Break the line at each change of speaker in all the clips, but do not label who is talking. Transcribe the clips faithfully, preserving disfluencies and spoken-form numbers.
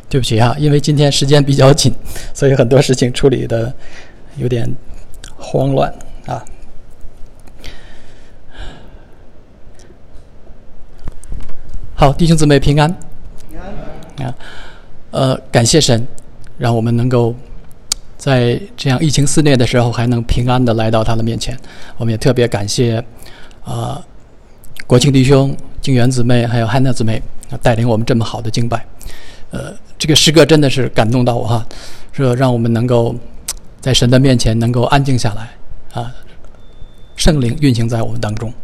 对不起啊，因为今天时间比较紧，所以很多事情处理的有点慌乱啊。好，弟兄姊妹平安。平安啊，呃，感谢神，让我们能够在这样疫情肆虐的时候，还能平安的来到他的面前。我们也特别感谢啊、呃，国庆弟兄、静园姊妹还有汉娜姊妹带领我们这么好的敬拜。呃，这个诗歌真的是感动到我哈，说让我们能够在神的面前能够安静下来啊，圣灵运行在我们当中。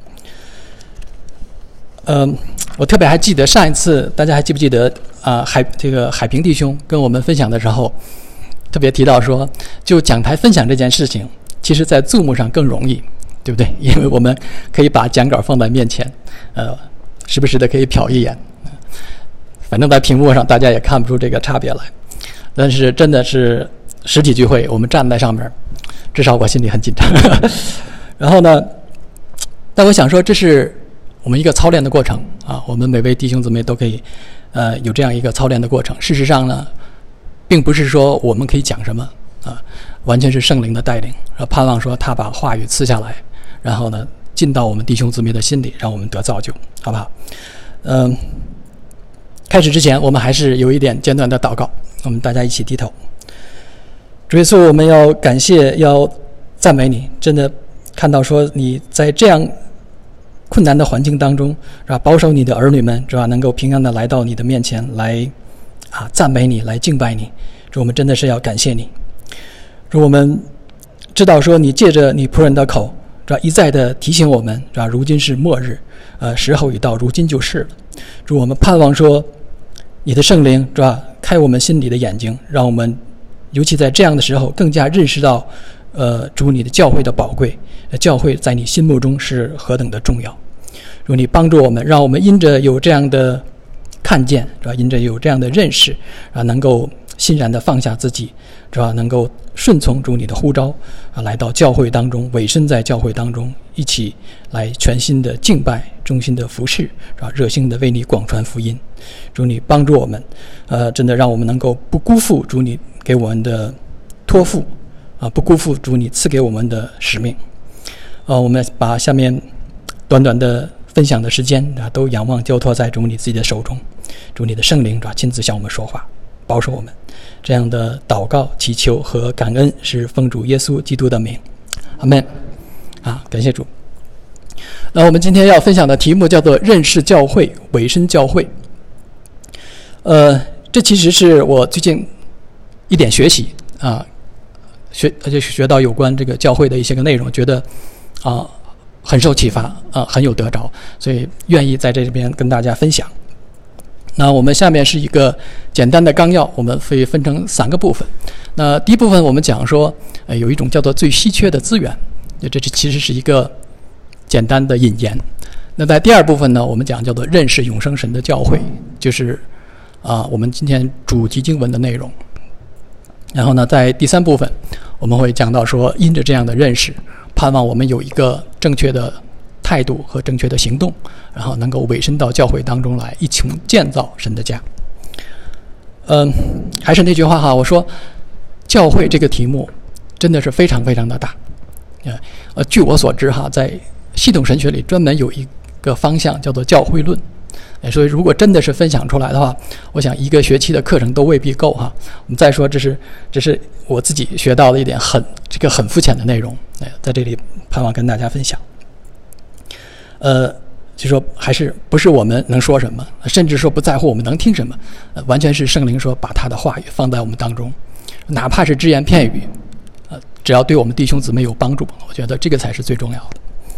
呃，我特别还记得上一次，大家还记不记得啊、呃？海这个海平弟兄跟我们分享的时候，特别提到说，就讲台分享这件事情，其实在 Zoom 上更容易，对不对？因为我们可以把讲稿放在面前，呃，时不时的可以瞟一眼。反正在屏幕上大家也看不出这个差别来，但是真的是实体聚会，我们站在上面，至少我心里很紧张。然后呢，但我想说，这是我们一个操练的过程啊，我们每位弟兄姊妹都可以，呃，有这样一个操练的过程。事实上呢，并不是说我们可以讲什么啊，完全是圣灵的带领，盼望说他把话语赐下来，然后呢，进到我们弟兄姊妹的心里，让我们得造就，好不好？嗯、呃。开始之前，我们还是有一点简短的祷告，我们大家一起低头。主耶稣，我们要感谢，要赞美你，真的看到说你在这样困难的环境当中，是吧？保守你的儿女们，是吧？能够平安的来到你的面前来啊赞美你，来敬拜你。主，我们真的是要感谢你。主，我们知道说你借着你仆人的口，是吧？一再的提醒我们，是吧？如今是末日，呃，时候已到，如今就是了。主，我们盼望说你的圣灵，是吧？开我们心里的眼睛，让我们尤其在这样的时候更加认识到呃，主你的教会的宝贵，教会在你心目中是何等的重要。主，你帮助我们，让我们因着有这样的看见，是吧？因着有这样的认识啊，能够欣然的放下自己，是吧？能够顺从主你的呼召啊，来到教会当中，委身在教会当中，一起来全心的敬拜，忠心的服侍，是吧？热心的为你广传福音。主，你帮助我们，呃，真的让我们能够不辜负主你给我们的托付啊，不辜负主你赐给我们的使命。呃，我们把下面短短的分享的时间啊，都仰望交托在主你自己的手中，主你的圣灵啊亲自向我们说话，保守我们。这样的祷告、祈求和感恩是奉主耶稣基督的名，阿们。啊，感谢主。那我们今天要分享的题目叫做认识教会，委身教会。呃，这其实是我最近一点学习啊，学而且学到有关这个教会的一些个内容，觉得啊很受启发啊，很有得着，所以愿意在这边跟大家分享。那我们下面是一个简单的纲要，我们可以分成三个部分。那第一部分我们讲说，呃，有一种叫做最稀缺的资源，这其实是一个简单的引言。那在第二部分呢，我们讲叫做认识永生神的教会，就是啊，我们今天主题经文的内容。然后呢，在第三部分，我们会讲到说，因着这样的认识，盼望我们有一个正确的态度和正确的行动，然后能够委身到教会当中来，一起建造神的家。嗯，还是那句话哈，我说教会这个题目真的是非常非常的大。呃，据我所知哈，在系统神学里专门有一个方向叫做教会论。所以如果真的是分享出来的话，我想一个学期的课程都未必够哈。我们再说，这是这是我自己学到的一点很这个很肤浅的内容，在这里盼望跟大家分享。呃，就说还是不是我们能说什么，甚至说不在乎我们能听什么，呃、完全是圣灵说把他的话语放在我们当中，哪怕是只言片语，呃，只要对我们弟兄姊妹有帮助，我觉得这个才是最重要的。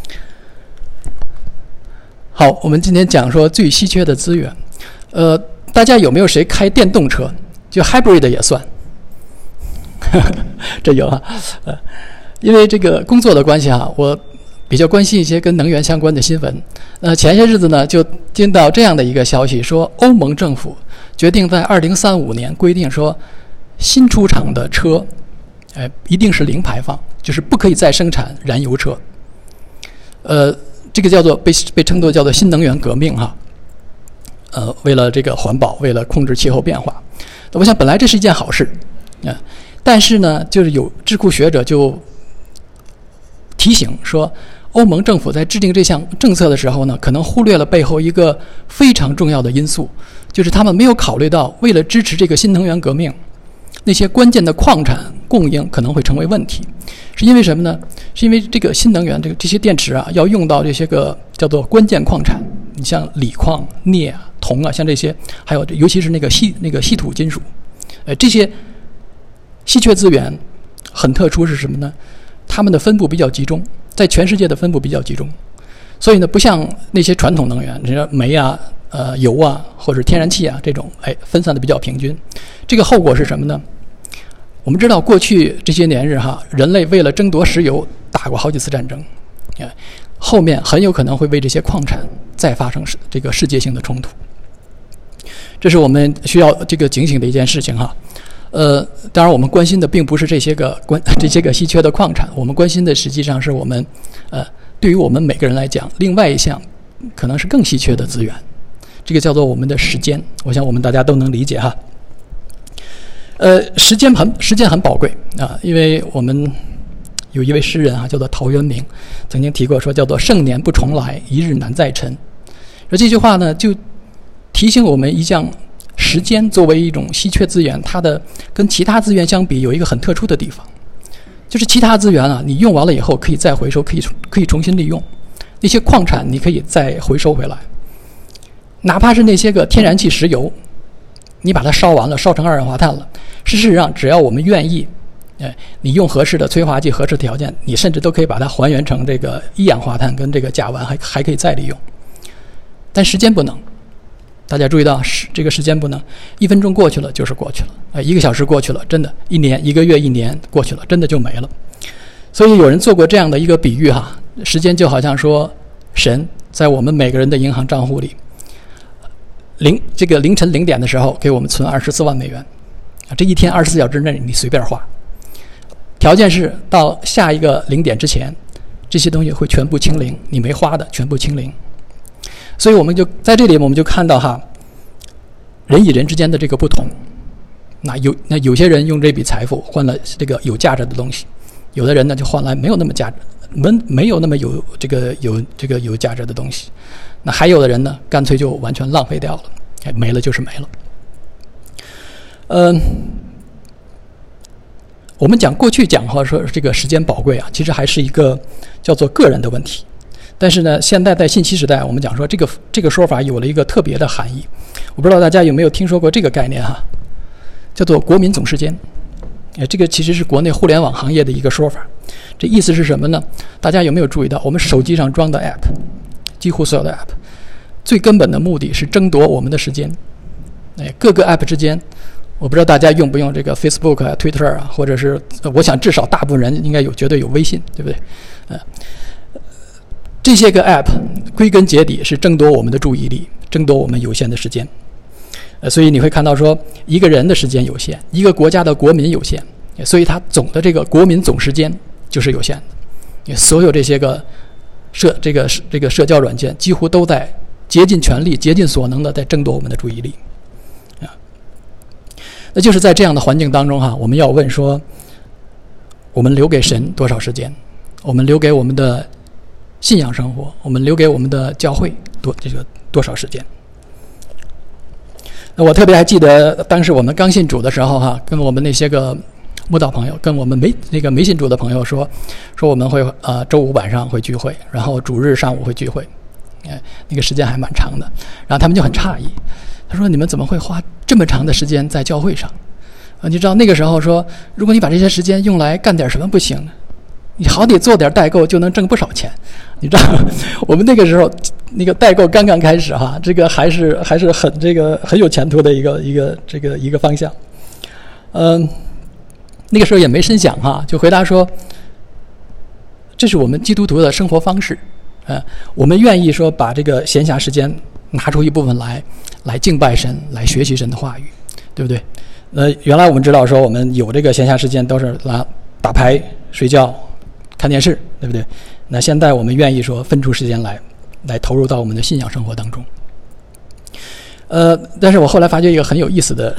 好，我们今天讲说最稀缺的资源。呃，大家有没有谁开电动车？就 hybrid 的也算。这有啊，呃，因为这个工作的关系啊，我比较关心一些跟能源相关的新闻。呃，前些日子呢，就听到这样的一个消息，说欧盟政府决定在二零三五年规定说，新出厂的车，呃，一定是零排放，就是不可以再生产燃油车。呃。这个叫做被被称作叫做新能源革命哈，呃，为了这个环保，为了控制气候变化， 我想本来这是一件好事啊，但是呢，就是有智库学者就提醒说，欧盟政府在制定这项政策的时候呢，可能忽略了背后一个非常重要的因素，就是他们没有考虑到，为了支持这个新能源革命，那些关键的矿产供应可能会成为问题。是因为什么呢？是因为这个新能源这个这些电池啊，要用到这些个叫做关键矿产，你像锂矿、镍啊、铜啊，像这些，还有尤其是那个稀那个稀土金属，呃，这些稀缺资源很特殊，是什么呢？它们的分布比较集中，在全世界的分布比较集中，所以呢，不像那些传统能源，你说煤啊、呃油啊或者天然气啊这种，哎，分散的比较平均。这个后果是什么呢？我们知道，过去这些年日哈，人类为了争夺石油打过好几次战争，哎，后面很有可能会为这些矿产再发生这个世界性的冲突。这是我们需要这个警醒的一件事情哈。呃，当然我们关心的并不是这些个关这些个稀缺的矿产，我们关心的实际上是我们呃，对于我们每个人来讲，另外一项可能是更稀缺的资源，这个叫做我们的时间。我想我们大家都能理解哈。呃，时间很时间很宝贵啊，因为我们有一位诗人啊，叫做陶渊明，曾经提过说，叫做盛年不重来，一日难再晨。而这句话呢，就提醒我们一项，时间作为一种稀缺资源，它的跟其他资源相比有一个很特殊的地方，就是其他资源啊，你用完了以后可以再回收，可以可以重新利用，那些矿产你可以再回收回来，哪怕是那些个天然气、石油，你把它烧完了，烧成二氧化碳了，事实上只要我们愿意，哎，你用合适的催化剂、合适条件，你甚至都可以把它还原成这个一氧化碳跟这个甲烷，还还可以再利用。但时间不能，大家注意到，这个时间不能，一分钟过去了就是过去了，哎，一个小时过去了，真的，一年、一个月、一年过去了，真的就没了。所以有人做过这样的一个比喻哈，时间就好像说，神在我们每个人的银行账户里。零这个凌晨零点的时候，给我们存二十四万美元，啊，这一天二十四小时内你随便花，条件是到下一个零点之前，这些东西会全部清零，你没花的全部清零。所以我们就在这里，我们就看到哈，人与人之间的这个不同。那有那有些人用这笔财富换了这个有价值的东西，有的人呢就换来没有那么价值。没没有那么有这个有这个有价值的东西，那还有的人呢，干脆就完全浪费掉了，哎，没了就是没了。嗯、呃，我们讲过去讲话说这个时间宝贵啊，其实还是一个叫做个人的问题。但是呢，现在在信息时代，我们讲说这个这个说法有了一个特别的含义。我不知道大家有没有听说过这个概念哈，叫做国民总时间。哎，这个其实是国内互联网行业的一个说法。这意思是什么呢？大家有没有注意到，我们手机上装的 app， 几乎所有的 app， 最根本的目的是争夺我们的时间。哎，各个 app 之间，我不知道大家用不用这个 Facebook 啊、Twitter 啊，或者是我想至少大部分人应该有，绝对有微信，对不对？呃，这些个 app 归根结底是争夺我们的注意力，争夺我们有限的时间。呃，所以你会看到说，一个人的时间有限，一个国家的国民有限，所以它总的这个国民总时间就是有限的。所有这些个社这个这个社交软件几乎都在竭尽全力、竭尽所能的在争夺我们的注意力。啊，那就是在这样的环境当中哈，我们要问说，我们留给神多少时间？我们留给我们的信仰生活，我们留给我们的教会多这个多少时间？我特别还记得，当时我们刚信主的时候，哈，跟我们那些个慕道朋友，跟我们没那个没信主的朋友说，说我们会呃周五晚上会聚会，然后主日上午会聚会，哎，那个时间还蛮长的。然后他们就很诧异，他说：“你们怎么会花这么长的时间在教会上？”啊，你知道那个时候说，如果你把这些时间用来干点什么不行呢？你好歹做点代购就能挣不少钱，你知道，我们那个时候那个代购刚刚开始哈，这个还是还是很这个很有前途的一个一个这个一个方向。嗯，那个时候也没深想哈，就回答说，这是我们基督徒的生活方式，呃，我们愿意说把这个闲暇时间拿出一部分来来敬拜神，来学习神的话语，对不对？呃，原来我们知道说我们有这个闲暇时间都是来打牌、睡觉、看电视，对不对？那现在我们愿意说分出时间来，来投入到我们的信仰生活当中。呃，但是我后来发觉一个很有意思的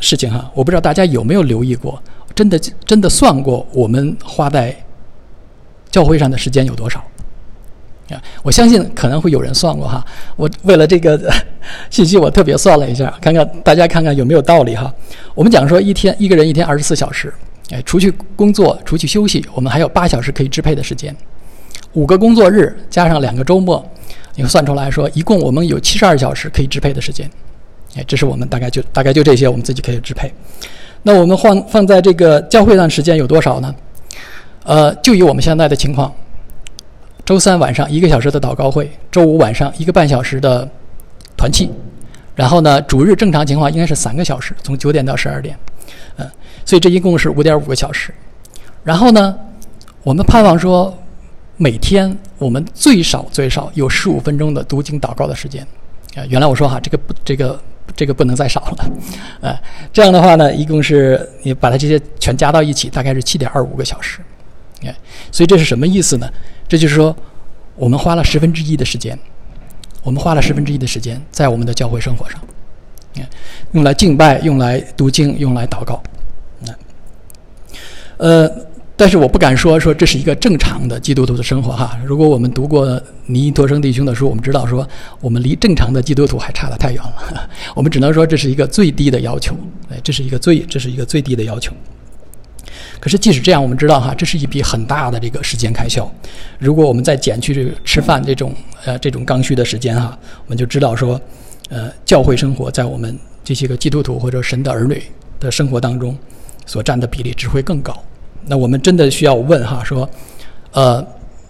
事情哈，我不知道大家有没有留意过，真的真的算过我们花在教会上的时间有多少？啊，我相信可能会有人算过哈。我为了这个信息，我特别算了一下，看看大家看看有没有道理哈。我们讲说一天一个人一天二十四小时，哎，除去工作，除去休息，我们还有八小时可以支配的时间。五个工作日加上两个周末，你算出来说，一共我们有七十二小时可以支配的时间。哎，这是我们大概就大概就这些，我们自己可以支配。那我们放放在这个教会上时间有多少呢？呃，就以我们现在的情况，周三晚上一个小时的祷告会，周五晚上一个半小时的团契，然后呢，主日正常情况应该是三个小时，从九点到十二点，嗯、呃，所以这一共是五点五个小时。然后呢，我们盼望说，每天我们最少最少有十五分钟的读经祷告的时间。啊、呃，原来我说哈，这个不这个。这个不能再少了，呃，这样的话呢，一共是你把它这些全加到一起，大概是七点二五个小时，哎，所以这是什么意思呢？这就是说，我们花了十分之一的时间，我们花了十分之一的时间在我们的教会生活上，哎，用来敬拜，用来读经，用来祷告，哎，呃。但是我不敢说说这是一个正常的基督徒的生活哈。如果我们读过尼托生弟兄的书，我们知道说我们离正常的基督徒还差得太远了。我们只能说这是一个最低的要求，哎，这是一个最这是一个最低的要求。可是即使这样，我们知道哈，这是一笔很大的这个时间开销。如果我们再减去这个吃饭这种呃这种刚需的时间哈，我们就知道说，呃，教会生活在我们这些个基督徒或者神的儿女的生活当中所占的比例只会更高。那我们真的需要问哈，说，呃，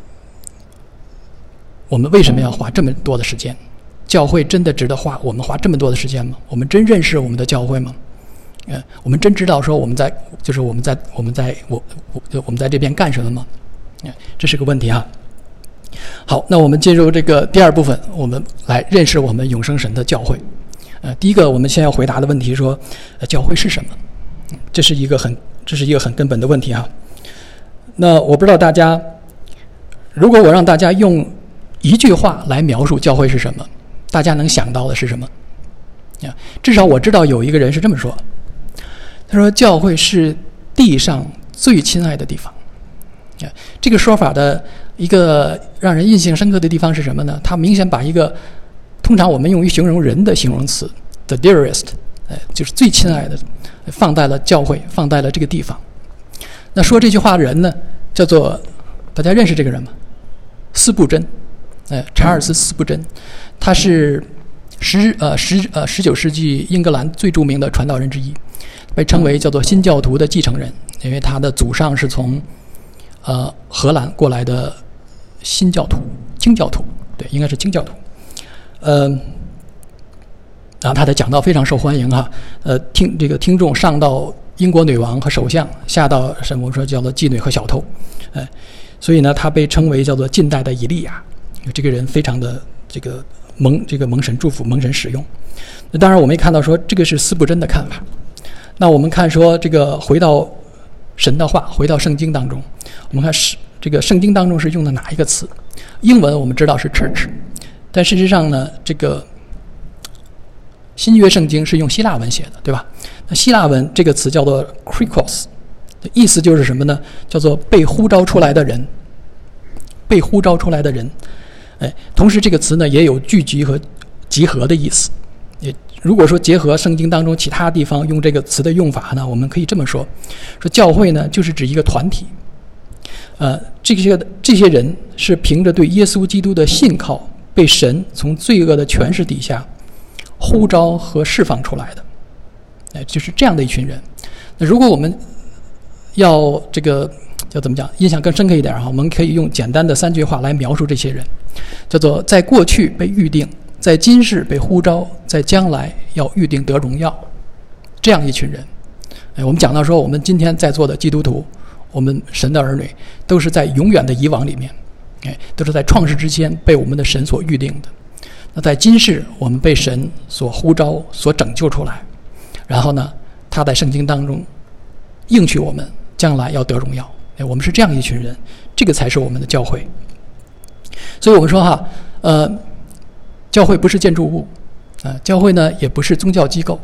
我们为什么要花这么多的时间？教会真的值得花我们花这么多的时间吗？我们真认识我们的教会吗？呃，我们真知道说我们在就是我们在我们在我我我们在这边干什么吗？呃，这是个问题哈。好，那我们进入这个第二部分，我们来认识我们永生神的教会。呃，第一个我们先要回答的问题说，呃，教会是什么？这是一个很。这是一个很根本的问题哈。那我不知道大家，如果我让大家用一句话来描述教会是什么，大家能想到的是什么？啊，至少我知道有一个人是这么说，他说教会是地上最亲爱的地方。啊，这个说法的一个让人印象深刻的地方是什么呢？他明显把一个通常我们用于形容人的形容词 the dearest， 呃，就是最亲爱的，放在了教会，放在了这个地方。那说这句话的人呢，叫做大家认识这个人吗？斯布真，呃，查尔斯·斯布真，他是十呃十呃十九世纪英格兰最著名的传道人之一，被称为叫做新教徒的继承人，因为他的祖上是从呃荷兰过来的新教徒、经教徒，对，应该是经教徒，呃。然后他的讲道非常受欢迎哈，呃，听这个听众上到英国女王和首相，下到什么我们说叫做妓女和小偷，哎，所以呢，他被称为叫做近代的以利亚，这个人非常的这个蒙这个蒙神祝福，蒙神使用。那当然，我们也看到说这个是斯布真的看法。那我们看说这个回到神的话，回到圣经当中，我们看是这个圣经当中是用的哪一个词？英文我们知道是 church， 但事实上呢，这个新约圣经是用希腊文写的，对吧？那希腊文这个词叫做 krikos， 的意思就是什么呢？叫做被呼召出来的人，被呼召出来的人。哎，同时这个词呢也有聚集和集合的意思。也如果说结合圣经当中其他地方用这个词的用法呢，我们可以这么说：说教会呢就是指一个团体，呃，这些这些人是凭着对耶稣基督的信靠，被神从罪恶的权势底下呼召和释放出来的，哎，就是这样的一群人。那如果我们要这个要怎么讲，印象更深刻一点哈，我们可以用简单的三句话来描述这些人，叫做在过去被预定，在今世被呼召，在将来要预定得荣耀，这样一群人。哎，我们讲到说，我们今天在座的基督徒，我们神的儿女，都是在永远的以往里面，哎，都是在创世之前被我们的神所预定的。那在今世，我们被神所呼召、所拯救出来，然后呢，他在圣经当中应许我们将来要得荣耀。哎，我们是这样一群人，这个才是我们的教会。所以我们说哈，呃，教会不是建筑物，啊、呃，教会呢也不是宗教机构，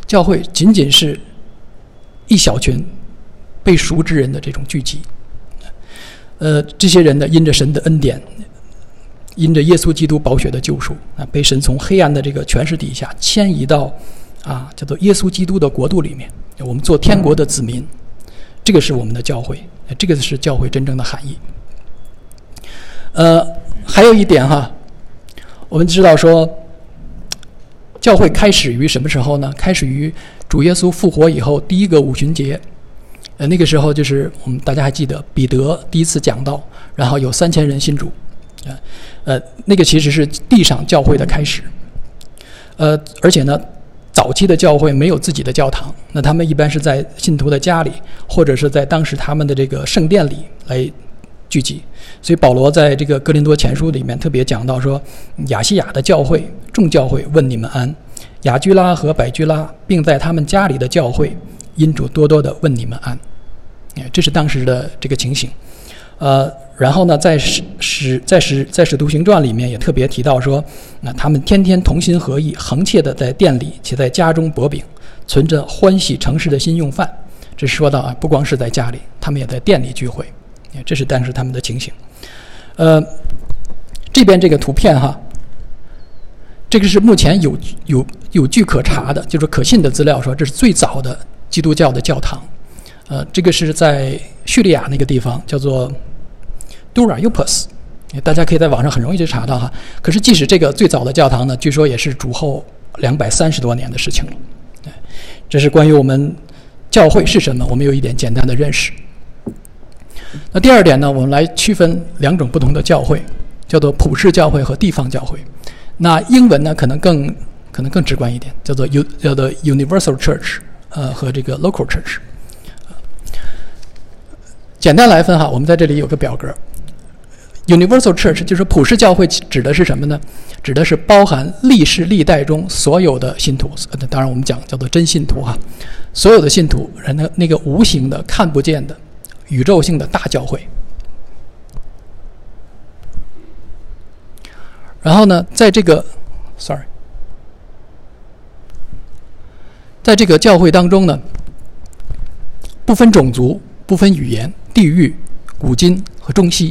教会仅仅是一小群被赎之人的这种聚集。呃，这些人呢，因着神的恩典，因着耶稣基督宝血的救赎啊，被神从黑暗的这个权势底下迁移到啊叫做耶稣基督的国度里面，我们做天国的子民，这个是我们的教会，这个是教会真正的含义。呃，还有一点哈，我们知道说，教会开始于什么时候呢？开始于主耶稣复活以后第一个五旬节。呃，那个时候就是我们大家还记得彼得第一次讲道，然后有三千人信主，呃，呃，那个其实是地上教会的开始，呃，而且呢，早期的教会没有自己的教堂，那他们一般是在信徒的家里，或者是在当时他们的这个圣殿里来聚集。所以保罗在这个哥林多前书里面特别讲到说，亚细亚的教会众教会问你们安，雅居拉和百居拉并在他们家里的教会因主多多的问你们安，这是当时的这个情形。呃，然后呢，在使使在使在使徒行传里面也特别提到说，那他们天天同心合意，恒切的在店里且在家中薄饼，存着欢喜诚实的心用饭。这说到啊，不光是在家里，他们也在店里聚会，这是当时他们的情形。呃，这边这个图片哈，这个是目前有有有据可查的，就是可信的资料说，这是最早的基督教的教堂。呃，这个是在叙利亚那个地方，叫做 Dura Yupus， 大家可以在网上很容易就查到哈。可是即使这个最早的教堂呢，据说也是主后两百三十多年的事情了。这是关于我们教会是什么，我们有一点简单的认识。那第二点呢，我们来区分两种不同的教会，叫做普世教会和地方教会。那英文呢，可能更可能更直观一点，叫做 U 叫做 Universal Church， 呃和这个 Local Church。简单来分哈，我们在这里有个表格。Universal Church 就是普世教会，指的是什么呢？指的是包含历世历代中所有的信徒，当然我们讲叫做真信徒哈，所有的信徒，那那个无形的、看不见的、宇宙性的大教会。然后呢，在这个 ，sorry， 在这个教会当中呢，不分种族、不分语言、地域、古今和中西。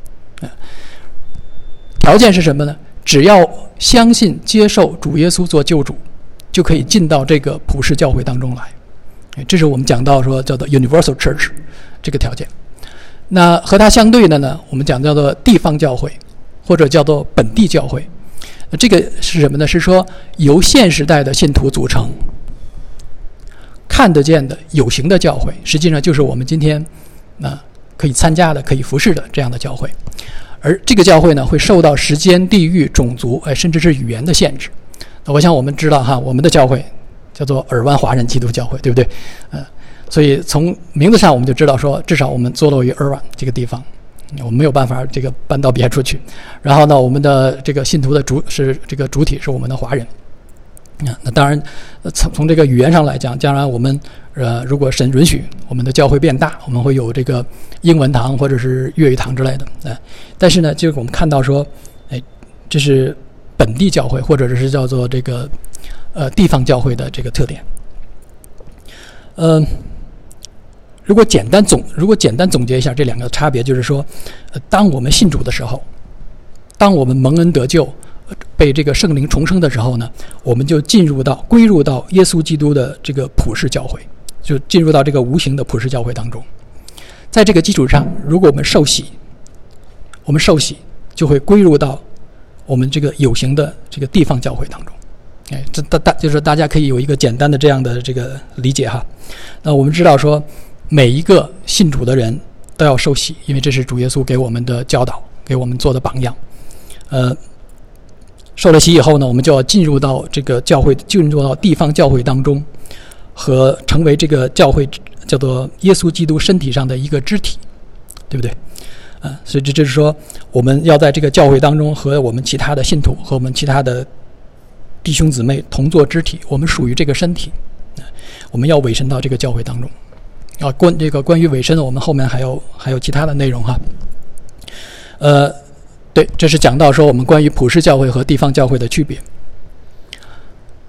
条件是什么呢？只要相信接受主耶稣做救主，就可以进到这个普世教会当中来。这是我们讲到说叫做 Universal Church 这个条件。那和它相对的呢，我们讲叫做地方教会，或者叫做本地教会。这个是什么呢？是说由现时代的信徒组成，看得见的有形的教会，实际上就是我们今天那可以参加的、可以服侍的这样的教会。而这个教会呢，会受到时间、地域、种族，哎，甚至是语言的限制。那我想我们知道哈，我们的教会叫做尔湾华人基督教会，对不对？呃，所以从名字上我们就知道说，至少我们坐落于尔湾这个地方，我们没有办法这个搬到别处去。然后呢，我们的这个信徒的主是这个主体是我们的华人。啊，那当然，从从这个语言上来讲，将来我们呃，如果神允许，我们的教会变大，我们会有这个英文堂或者是粤语堂之类的。呃、但是呢，就是我们看到说，哎，这是本地教会或者是叫做这个呃地方教会的这个特点。嗯、呃，如果简单总如果简单总结一下这两个差别，就是说，呃，当我们信主的时候，当我们蒙恩得救，被这个圣灵重生的时候呢，我们就进入到归入到耶稣基督的这个普世教会，就进入到这个无形的普世教会当中。在这个基础上，如果我们受洗，我们受洗就会归入到我们这个有形的这个地方教会当中。哎，这大大就是大家可以有一个简单的这样的这个理解哈。那我们知道说，每一个信主的人都要受洗，因为这是主耶稣给我们的教导，给我们做的榜样。呃。受了洗以后呢，我们就要进入到这个教会，进入到地方教会当中，和成为这个教会叫做耶稣基督身体上的一个肢体，对不对？啊，所以这就是说，我们要在这个教会当中和我们其他的信徒和我们其他的弟兄姊妹同作肢体，我们属于这个身体，我们要委身到这个教会当中。啊，关这个关于委身，我们后面还有还有其他的内容哈。呃。对，这是讲到说我们关于普世教会和地方教会的区别。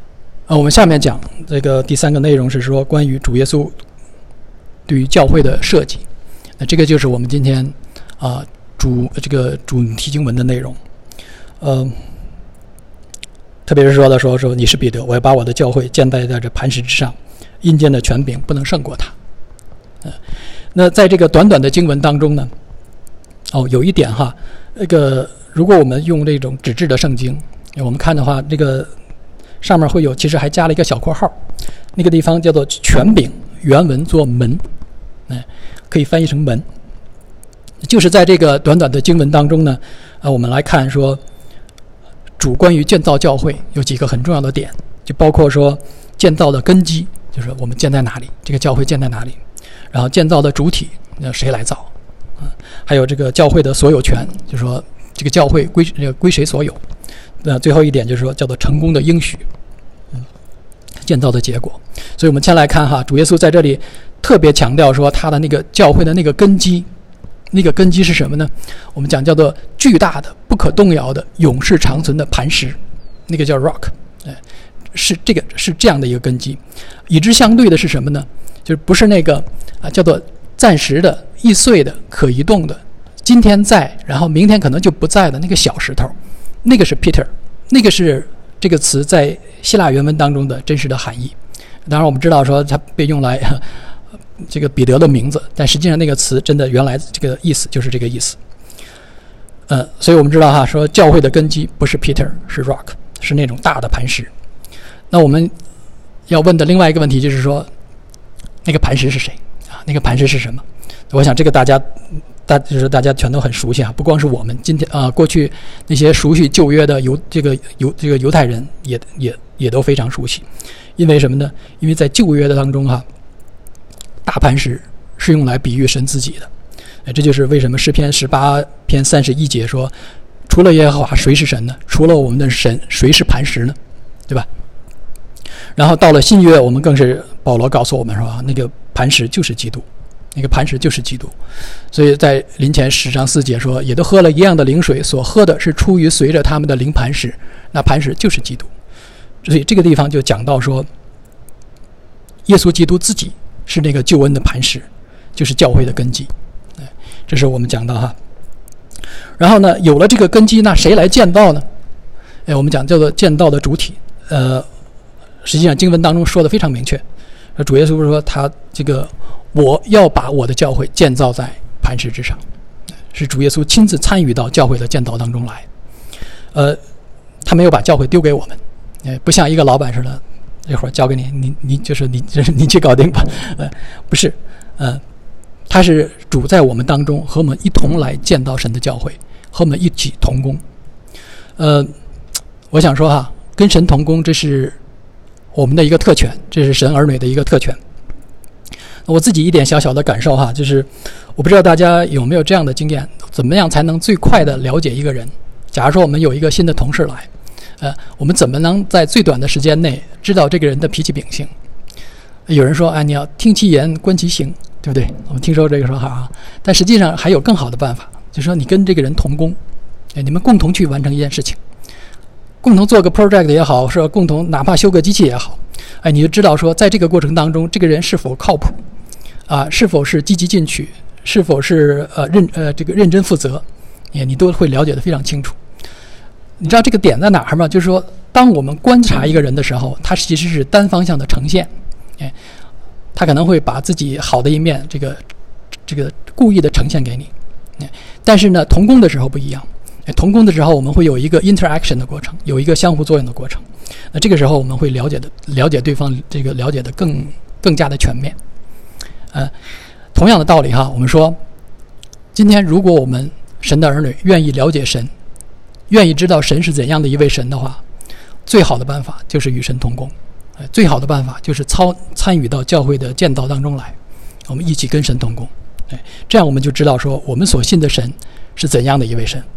呃，我们下面讲这个第三个内容是说关于主耶稣对于教会的设计。那这个就是我们今天啊、呃、主这个主题经文的内容。呃，特别是说的说说你是彼得，我要把我的教会建在在这磐石之上，阴间的权柄不能胜过他。呃，那在这个短短的经文当中呢，哦，有一点哈，那个如果我们用这种纸质的圣经，我们看的话，这个上面会有，其实还加了一个小括号，那个地方叫做权柄，原文做门，哎，可以翻译成门。就是在这个短短的经文当中呢，呃，我们来看说，主关于建造教会有几个很重要的点，就包括说建造的根基，就是我们建在哪里，这个教会建在哪里，然后建造的主体，那谁来造，啊，还有这个教会的所有权，就是说这个教会归归谁所有。那最后一点就是说叫做成功的应许，嗯，建造的结果。所以我们先来看哈，主耶稣在这里特别强调说他的那个教会的那个根基，那个根基是什么呢？我们讲叫做巨大的、不可动摇的、永世长存的磐石，那个叫 rock， 哎，是这个是这样的一个根基。与之相对的是什么呢？就是不是那个啊叫做暂时的、易碎的、可移动的，今天在，然后明天可能就不在的那个小石头。那个是 Peter， 那个是这个词在希腊原文当中的真实的含义。当然我们知道说它被用来这个彼得的名字，但实际上那个词真的原来这个意思就是这个意思。呃，所以我们知道哈，说教会的根基不是 Peter， 是 rock， 是那种大的磐石。那我们要问的另外一个问题就是说，那个磐石是谁啊？那个磐石是什么？我想这个大家。大就是大家全都很熟悉啊，不光是我们今天啊、呃，过去那些熟悉旧约的犹这个犹这个犹太人也也也都非常熟悉，因为什么呢？因为在旧约的当中哈、啊，大磐石是用来比喻神自己的，哎，这就是为什么诗篇十八篇三十一节说，除了耶和华谁是神呢？除了我们的神谁是磐石呢？对吧？然后到了新约，我们更是保罗告诉我们说，那个磐石就是基督。那个磐石就是基督，所以在林前十章四节说，也都喝了一样的灵水，所喝的是出于随着他们的灵磐石，那磐石就是基督。所以这个地方就讲到说，耶稣基督自己是那个救恩的磐石，就是教会的根基。这是我们讲到哈。然后呢，有了这个根基，那谁来建造呢？哎，我们讲叫做建造的主体。呃，实际上经文当中说的非常明确，主耶稣说他这个。我要把我的教会建造在磐石之上，是主耶稣亲自参与到教会的建造当中来。呃，他没有把教会丢给我们，呃，不像一个老板似的，这会儿交给你，你你就是你就是你去搞定吧。呃，不是，呃，他是主在我们当中和我们一同来建造神的教会，和我们一起同工。呃，我想说哈，跟神同工，这是我们的一个特权，这是神儿女的一个特权。我自己一点小小的感受哈，就是我不知道大家有没有这样的经验，怎么样才能最快的了解一个人？假如说我们有一个新的同事来，呃，我们怎么能在最短的时间内知道这个人的脾气秉性？有人说，哎，你要听其言，观其行，对不对？我们听说这个说法啊，但实际上还有更好的办法，就是说你跟这个人同工，哎，你们共同去完成一件事情，共同做个 project 也好，是共同哪怕修个机器也好，哎，你就知道说，在这个过程当中，这个人是否靠谱。啊，是否是积极进取，是否是呃认呃这个认真负责，也你都会了解得非常清楚。你知道这个点在哪儿吗？就是说，当我们观察一个人的时候，他其实是单方向的呈现，哎，他可能会把自己好的一面，这个这个故意的呈现给你，哎，但是呢，同工的时候不一样，哎，同工的时候我们会有一个 interaction 的过程，有一个相互作用的过程。那这个时候我们会了解的了解对方，这个了解的更更加的全面。呃，同样的道理哈，我们说，今天如果我们神的儿女愿意了解神，愿意知道神是怎样的一位神的话，最好的办法就是与神同工，呃，最好的办法就是操参与到教会的建造当中来，我们一起跟神同工，哎，这样我们就知道说我们所信的神是怎样的一位神。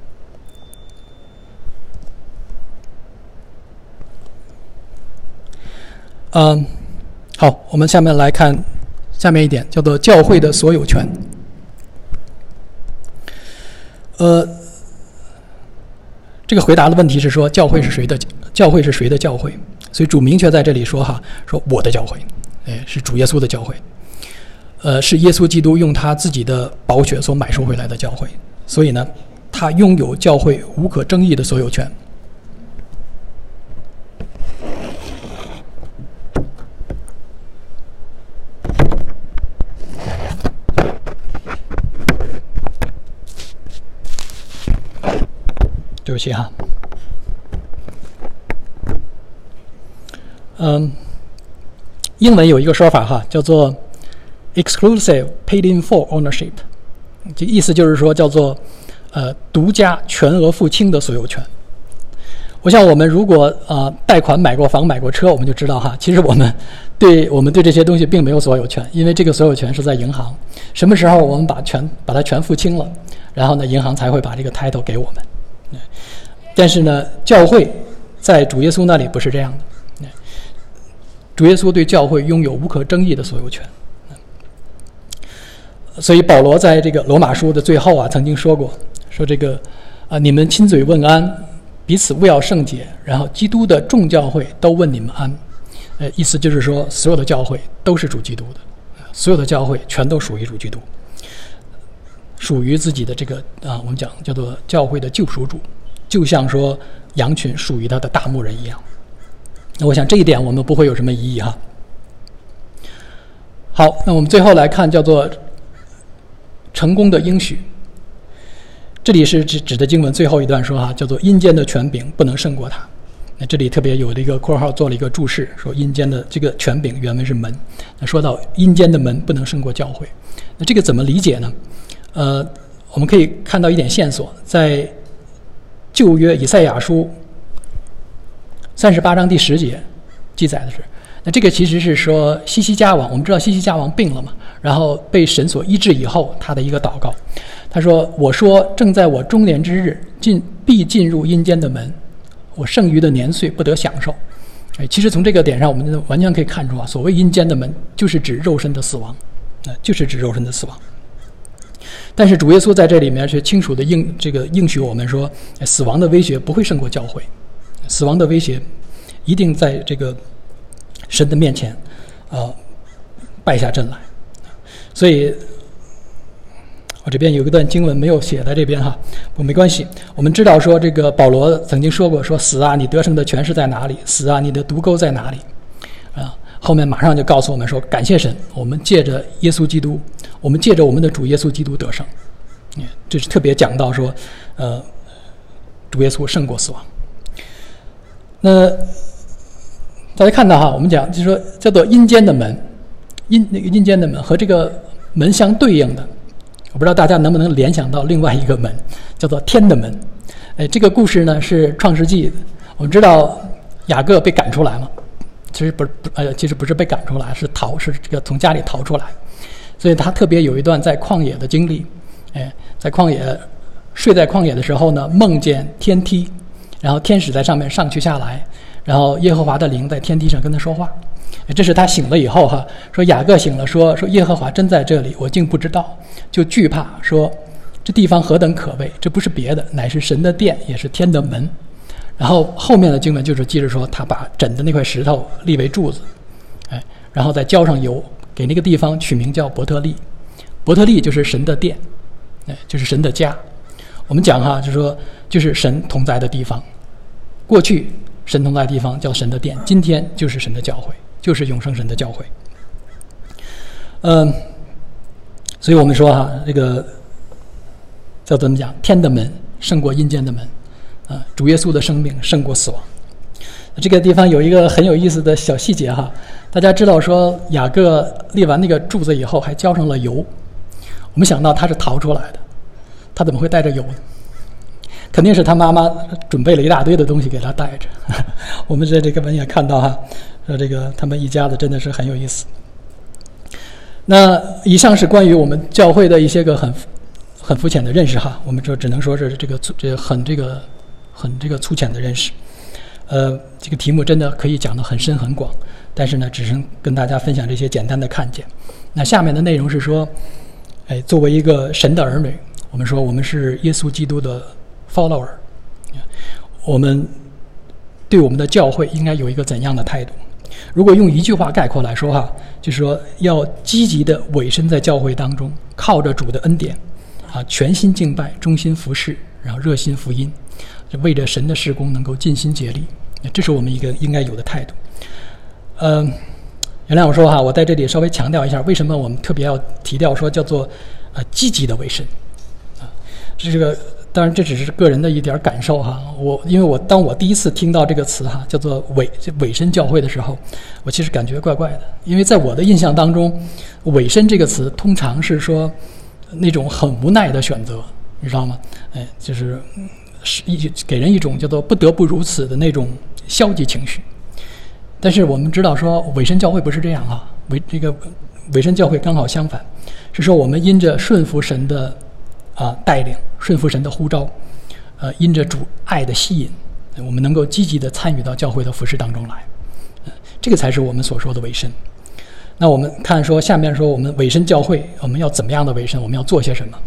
嗯，好，我们下面来看。下面一点叫做教会的所有权。呃，这个回答的问题是说，教会是谁的？教会是谁的教会？ 所以主明确在这里说哈，说我的教会，哎，是主耶稣的教会，呃，是耶稣基督用他自己的宝血所买收回来的教会，所以呢，他拥有教会无可争议的所有权。对不起哈，嗯，英文有一个说法哈，叫做 exclusive paid-in full ownership， 这意思就是说叫做呃独家全额付清的所有权。我想我们如果呃贷款买过房买过车，我们就知道哈，其实我们对我们对这些东西并没有所有权，因为这个所有权是在银行。什么时候我们把全把它全付清了，然后呢，银行才会把这个 title 给我们。但是呢，教会在主耶稣那里不是这样的。主耶稣对教会拥有无可争议的所有权。所以保罗在这个罗马书的最后啊，曾经说过，说这个啊，你们亲嘴问安，彼此务要圣洁，然后基督的众教会都问你们安。呃，意思就是说，所有的教会都是主基督的，所有的教会全都属于主基督。属于自己的这个啊，我们讲叫做教会的救赎主，就像说羊群属于他的大牧人一样。那我想这一点我们不会有什么疑义哈。好，那我们最后来看叫做成功的应许。这里是指指的经文最后一段说哈，叫做阴间的权柄不能胜过他。那这里特别有了一个括号做了一个注释，说阴间的这个权柄原文是门。那说到阴间的门不能胜过教会，那这个怎么理解呢？呃，我们可以看到一点线索，在旧约以赛亚书三十八章第十节记载的是，那这个其实是说西西家王，我们知道西西家王病了嘛，然后被神所医治以后，他的一个祷告，他说：“我说正在我中年之日，进必进入阴间的门，我剩余的年岁不得享受。”哎，其实从这个点上，我们完全可以看出啊，所谓阴间的门，就是指肉身的死亡，呃，就是指肉身的死亡。但是主耶稣在这里面却清楚的应这个应许我们说，死亡的威胁不会胜过教会，死亡的威胁一定在这个神的面前，呃，败下阵来。所以，我这边有一段经文没有写在这边哈，不没关系。我们知道说，这个保罗曾经说过，说死啊，你得胜的权势在哪里？死啊，你的毒钩在哪里？啊。后面马上就告诉我们说，感谢神，我们借着耶稣基督，我们借着我们的主耶稣基督得胜。这是特别讲到说，呃，主耶稣胜过死亡。那大家看到哈，我们讲就是说叫做阴间的门，阴那个阴间的门和这个门相对应的，我不知道大家能不能联想到另外一个门，叫做天的门。哎，这个故事呢是创世纪，我们知道雅各被赶出来嘛。其实不是，呃，其实不是被赶出来，是逃，是这个从家里逃出来，所以他特别有一段在旷野的经历，哎，在旷野睡在旷野的时候呢，梦见天梯，然后天使在上面上去下来，然后耶和华的灵在天梯上跟他说话，这是他醒了以后哈，说雅各醒了说说耶和华真在这里，我竟不知道，就惧怕，说这地方何等可畏，这不是别的，乃是神的殿，也是天的门。然后后面的经文就是记着说，他把枕的那块石头立为柱子，哎，然后再浇上油，给那个地方取名叫伯特利。伯特利就是神的殿，哎，就是神的家。我们讲哈，就是说，就是神同在的地方。过去神同在的地方叫神的殿，今天就是神的教会，就是永生神的教会。嗯，所以我们说哈，这个叫怎么讲？天的门胜过阴间的门。啊，主耶稣的生命胜过死亡。这个地方有一个很有意思的小细节哈，大家知道说雅各立完那个柱子以后还浇上了油，我们想到他是逃出来的，他怎么会带着油呢？肯定是他妈妈准备了一大堆的东西给他带着。我们在这个文也看到哈，说这个他们一家子真的是很有意思。那以上是关于我们教会的一些个很很肤浅的认识哈，我们说只能说是这个这很这个。很这个粗浅的认识，呃，这个题目真的可以讲得很深很广，但是呢，只是跟大家分享这些简单的看见。那下面的内容是说，哎，作为一个神的儿女，我们说我们是耶稣基督的 follower， 我们对我们的教会应该有一个怎样的态度？如果用一句话概括来说哈，就是说要积极的委身在教会当中，靠着主的恩典啊，全心敬拜，忠心服侍，然后热心福音，就为着神的事工能够尽心竭力，这是我们一个应该有的态度。嗯、呃，原谅我说哈，我在这里稍微强调一下，为什么我们特别要提到说叫做呃积极的委身啊？这个当然这只是个人的一点感受哈。我因为我当我第一次听到这个词哈，叫做委委身教会的时候，我其实感觉怪怪的，因为在我的印象当中，委身这个词通常是说那种很无奈的选择，你知道吗？哎，就是是一给人一种叫做不得不如此的那种消极情绪。但是我们知道说委身教会不是这样啊，委这个委身教会刚好相反，是说我们因着顺服神的啊带领，顺服神的呼召，呃，因着主爱的吸引，我们能够积极的参与到教会的服事当中来，呃，这个才是我们所说的委身。那我们看说下面说我们委身教会，我们要怎么样的委身？我们要做些什么？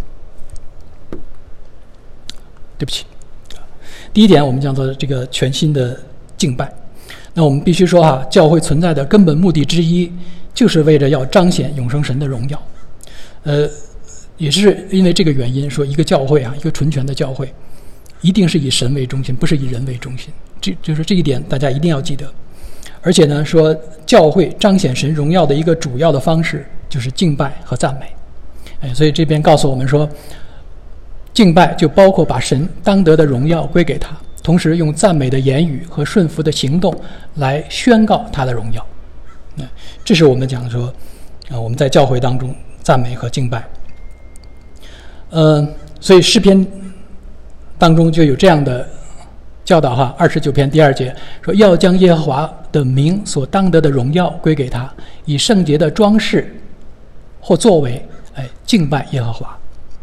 对不起，第一点我们叫做这个全新的敬拜。那我们必须说哈，教会存在的根本目的之一，就是为着要彰显永生神的荣耀。呃，也是因为这个原因，说一个教会啊，一个纯全的教会，一定是以神为中心，不是以人为中心。这就是这一点，大家一定要记得。而且呢，说教会彰显神荣耀的一个主要的方式，就是敬拜和赞美。哎，所以这边告诉我们说，敬拜就包括把神当得的荣耀归给他。同时用赞美的言语和顺服的行动来宣告他的荣耀，这是我们讲说啊，我们在教会当中赞美和敬拜。呃，所以诗篇当中就有这样的教导哈，二十九篇第二节说，要将耶和华的名所当得的荣耀归给他，以圣洁的装饰或作为，哎，敬拜耶和华。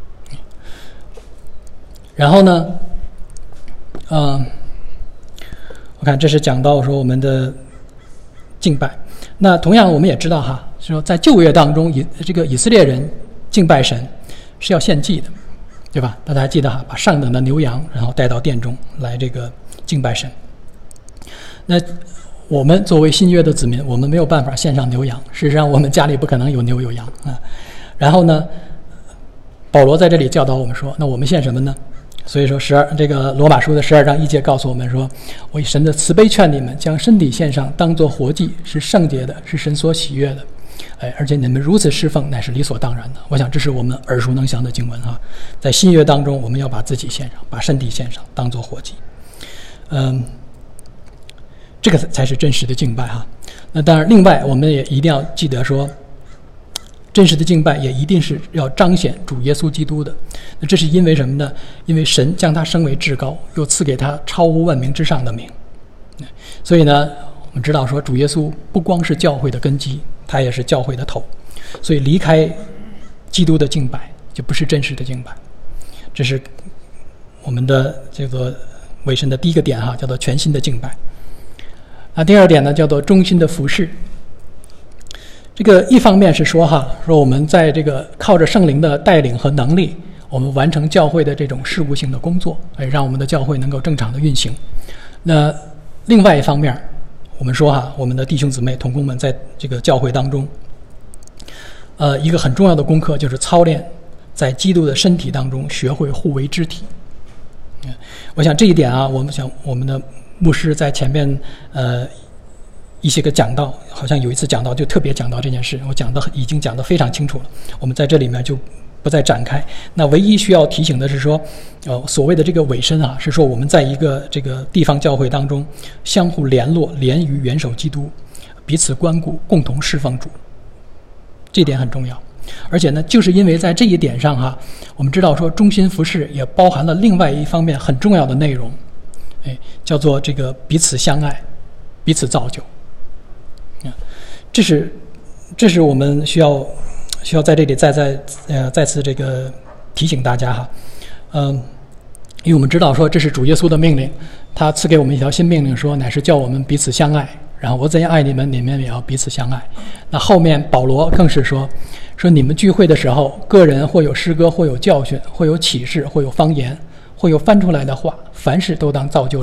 然后呢？嗯，我看这是讲到说我们的敬拜。那同样我们也知道哈，说在旧约当中，以这个以色列人敬拜神是要献祭的，对吧？大家还记得哈，把上等的牛羊然后带到殿中来这个敬拜神。那我们作为新约的子民，我们没有办法献上牛羊，事实上我们家里不可能有牛有羊啊。然后呢，保罗在这里教导我们说，那我们献什么呢？所以说十二这个罗马书的十二章一节告诉我们说，我以神的慈悲劝你们，将身体献上，当作活祭，是圣洁的，是神所喜悦的。哎，而且你们如此侍奉，乃是理所当然的。我想这是我们耳熟能详的经文哈。在新约当中，我们要把自己献上，把身体献上，当作活祭。嗯，这个才是真实的敬拜哈。那当然，另外我们也一定要记得说，真实的敬拜也一定是要彰显主耶稣基督的。那这是因为什么呢？因为神将他升为至高，又赐给他超乎万名之上的名。所以呢，我们知道说主耶稣不光是教会的根基，他也是教会的头。所以离开基督的敬拜就不是真实的敬拜。这是我们的这个委身的第一个点哈，叫做全新的敬拜。那第二点呢，叫做忠心的服侍。这个一方面是说哈，说我们在这个靠着圣灵的带领和能力，我们完成教会的这种事务性的工作，哎，让我们的教会能够正常的运行。那另外一方面，我们说哈，我们的弟兄姊妹同工们在这个教会当中，呃，一个很重要的功课就是操练在基督的身体当中学会互为肢体。嗯，我想这一点啊，我们想我们的牧师在前面呃。一些个讲道，好像有一次讲道就特别讲到这件事，我讲的已经讲得非常清楚了，我们在这里面就不再展开。那唯一需要提醒的是说，呃，所谓的这个委身啊，是说我们在一个这个地方教会当中相互联络，连于元首基督，彼此关顾，共同侍奉主，这点很重要。而且呢，就是因为在这一点上哈，我们知道说忠心服侍也包含了另外一方面很重要的内容，哎，叫做这个彼此相爱，彼此造就。这是，这是我们需要需要在这里再再呃再次这个提醒大家哈，嗯，因为我们知道说这是主耶稣的命令，他赐给我们一条新命令，说乃是叫我们彼此相爱，然后我怎样爱你们，你们也要彼此相爱。那后面保罗更是说，说你们聚会的时候，个人或有诗歌，或有教训，或有启示，或有方言，或有翻出来的话，凡事都当造就人。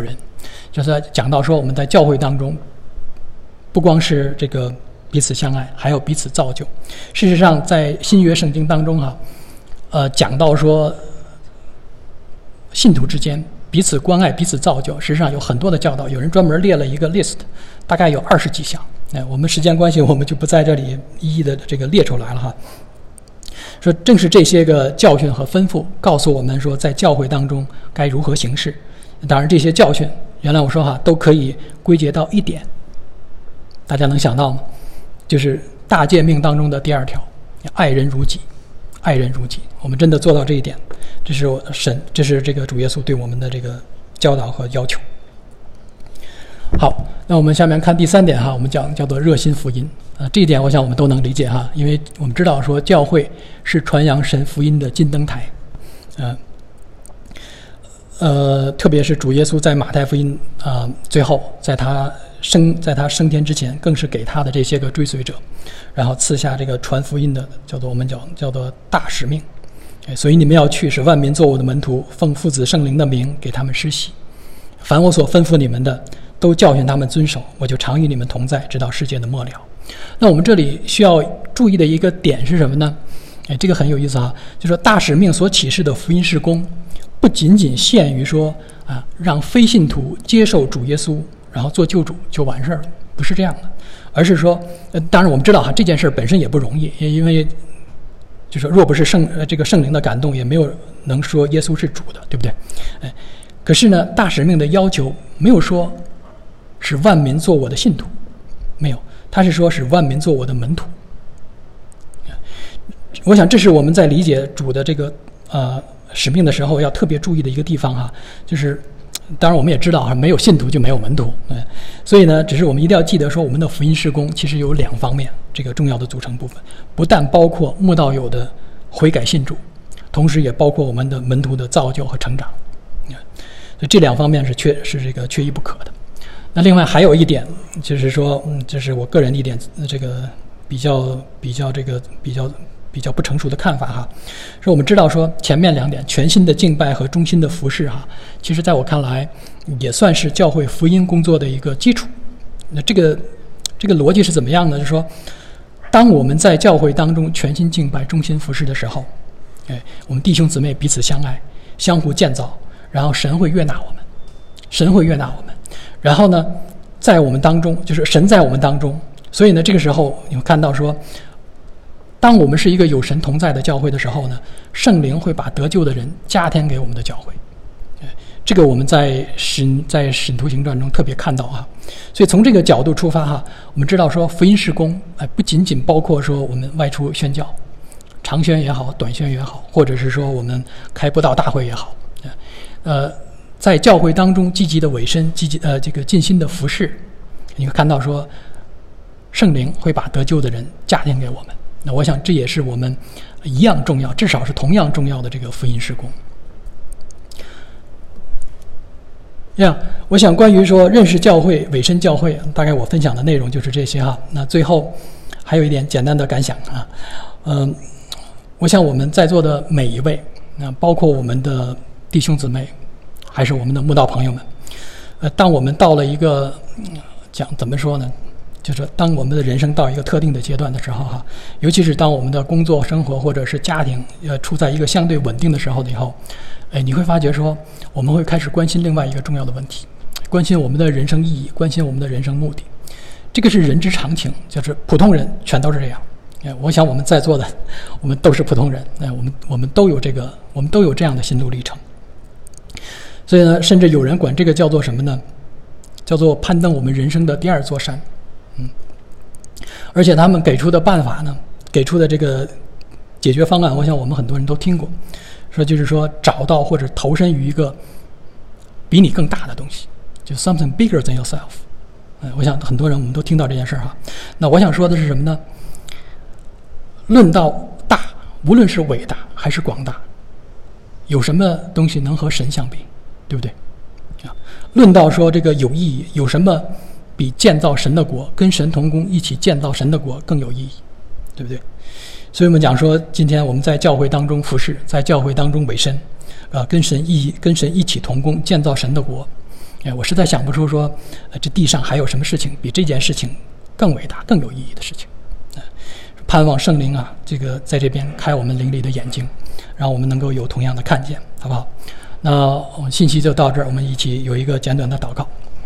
就是讲到说我们在教会当中，不光是这个彼此相爱，还有彼此造就。事实上，在新约圣经当中哈、啊，呃，讲到说信徒之间彼此关爱、彼此造就，实际上有很多的教导。有人专门列了一个 list， 大概有二十几项。哎，我们时间关系，我们就不在这里一一的这个列出来了哈。说正是这些个教训和吩咐，告诉我们说在教会当中该如何行事。当然，这些教训，原来我说哈，都可以归结到一点，大家能想到吗？就是大诫命当中的第二条，爱人如己，爱人如己。我们真的做到这一点，这是神，这是这个主耶稣对我们的这个教导和要求。好，那我们下面看第三点哈，我们讲叫做热心福音啊、呃，这一点我想我们都能理解哈，因为我们知道说教会是传扬神福音的金灯台，呃呃，特别是主耶稣在马太福音啊、呃、最后，在他升在他升天之前，更是给他的这些个追随者，然后赐下这个传福音的叫做我们讲叫做大使命，所以你们要去，使万民做我的门徒，奉父子圣灵的名给他们施洗，凡我所吩咐你们的，都教训他们遵守，我就常与你们同在，直到世界的末了。那我们这里需要注意的一个点是什么呢？哎，这个很有意思啊，就是说大使命所启示的福音事工，不仅仅限于说啊，让非信徒接受主耶稣，然后做救主就完事儿了，不是这样的，而是说，呃，当然我们知道哈，这件事本身也不容易，因为就是说若不是圣呃这个圣灵的感动，也没有能说耶稣是主的，对不对？哎，可是呢，大使命的要求没有说使万民做我的信徒，没有，他是说使万民做我的门徒。我想这是我们在理解主的这个呃使命的时候要特别注意的一个地方哈，就是当然我们也知道哈，没有信徒就没有门徒，嗯，所以呢，只是我们一定要记得说，我们的福音事工其实有两方面这个重要的组成部分，不但包括慕道友的悔改信主，同时也包括我们的门徒的造就和成长，嗯，所以这两方面是缺是这个缺一不可的。那另外还有一点就是说，嗯，这是我个人的一点这个比较比较这个比较比较不成熟的看法哈。说我们知道说前面两点全心的敬拜和忠心的服侍哈，其实在我看来也算是教会福音工作的一个基础。那这个这个逻辑是怎么样呢？就是说，当我们在教会当中全心敬拜、忠心服侍的时候，哎，我们弟兄姊妹彼此相爱，相互建造，然后神会悦纳我们，神会悦纳我们。然后呢，在我们当中，就是神在我们当中，所以呢，这个时候你会看到说，当我们是一个有神同在的教会的时候呢，圣灵会把得救的人加添给我们的教会。这个我们在使在使徒行传中特别看到啊，所以从这个角度出发哈，我们知道说福音事工哎，不仅仅包括说我们外出宣教，长宣也好，短宣也好，或者是说我们开布道大会也好，呃。在教会当中积极的委身，积极呃这个尽心的服侍，你会看到说，圣灵会把得救的人加添给我们。那我想这也是我们一样重要，至少是同样重要的这个福音事工。这样，我想关于说认识教会、委身教会，大概我分享的内容就是这些哈。那最后还有一点简单的感想啊，嗯、呃，我想我们在座的每一位，那包括我们的弟兄姊妹。还是我们的慕道朋友们，呃，当我们到了一个讲怎么说呢，就是当我们的人生到一个特定的阶段的时候哈，尤其是当我们的工作生活或者是家庭呃处在一个相对稳定的时候以后，哎，你会发觉说我们会开始关心另外一个重要的问题，关心我们的人生意义，关心我们的人生目的，这个是人之常情，就是普通人全都是这样。哎，我想我们在座的我们都是普通人，哎，我们我们都有这个，我们都有这样的心路历程。所以呢，甚至有人管这个叫做什么呢？叫做攀登我们人生的第二座山。嗯，而且他们给出的办法呢，给出的这个解决方案，我想我们很多人都听过，说就是说找到或者投身于一个比你更大的东西，就 something bigger than yourself。嗯，我想很多人我们都听到这件事哈。那我想说的是什么呢？论到大，无论是伟大还是广大，有什么东西能和神相比？对不对？啊，论到说这个有意义，有什么比建造神的国，跟神同工一起建造神的国更有意义？对不对？所以我们讲说，今天我们在教会当中服侍，在教会当中委身，啊，跟神一跟神一起同工建造神的国， 哎，我实在想不出说，呃，这地上还有什么事情比这件事情更伟大、更有意义的事情。呃、盼望圣灵啊，这个在这边开我们灵里的眼睛，让我们能够有同样的看见，好不好？那我们信息就到这儿，我们一起有一个简短的祷告。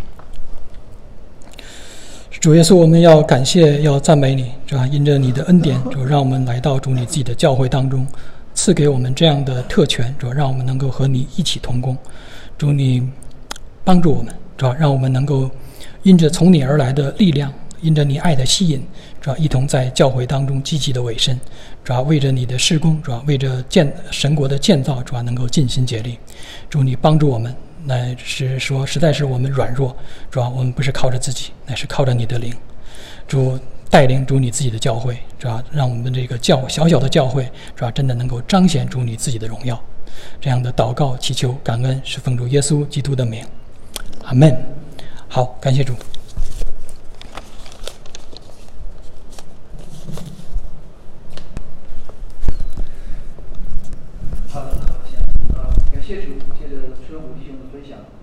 主耶稣，我们要感谢，要赞美你，是吧？因着你的恩典，主让我们来到主你自己的教会当中，赐给我们这样的特权，主让我们能够和你一起同工。主你帮助我们，主要让我们能够因着从你而来的力量，因着你爱的吸引，主要一同在教会当中积极的委身，主要为着你的事工，主要为着建神国的建造，主要能够尽心竭力。主你帮助我们，乃是说实在是我们软弱，主要我们不是靠着自己，乃是靠着你的灵。主带领主你自己的教会，主要让我们这个教小小的教会，主要真的能够彰显主你自己的荣耀。这样的祷告祈求感恩是奉主耶稣基督的名，阿们。好，感谢主。
好的，好，行啊，感谢主，借着车虎弟兄的分享。